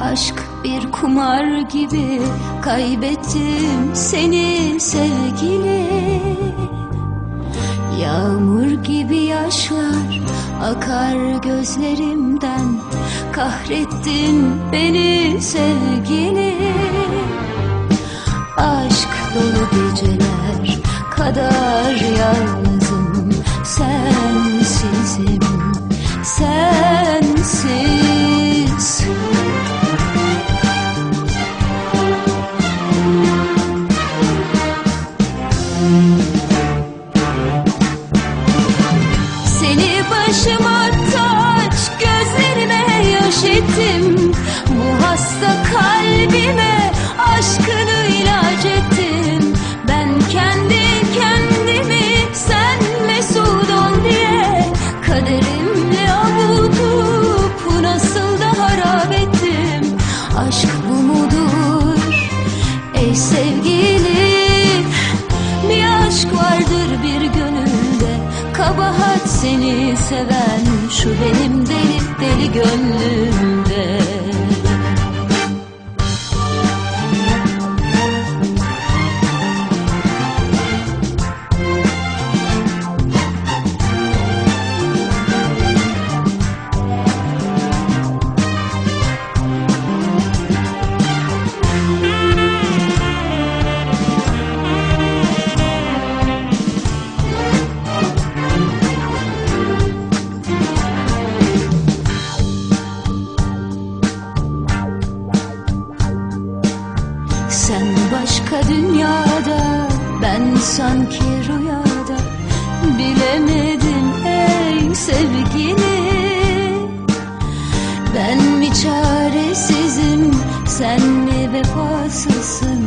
Aşk bir kumar gibi, kaybettim seni sevgili. Yağmur gibi yaşlar akar gözlerimden, kahrettin beni sevgili. Aşk dolu geceler kadar yalnızım, sensizim, sensiz. Seni başıma taç, gözlerime yaş ettim. Bu hasta kalbime aşkını ilaç ettim. Ben kendi kendimi sen mesut ol diye kaderimle avutup nasıl da harap ettim. Aşk bu mudur ey sevgili? Bir aşk vardır bir gönülde, kabahat seni seven şu benim deli deli gönlümde. Sen başka dünyada, ben sanki rüyada, bilemedim ey sevgili. Ben mi çaresizim, sen mi vefasızsın?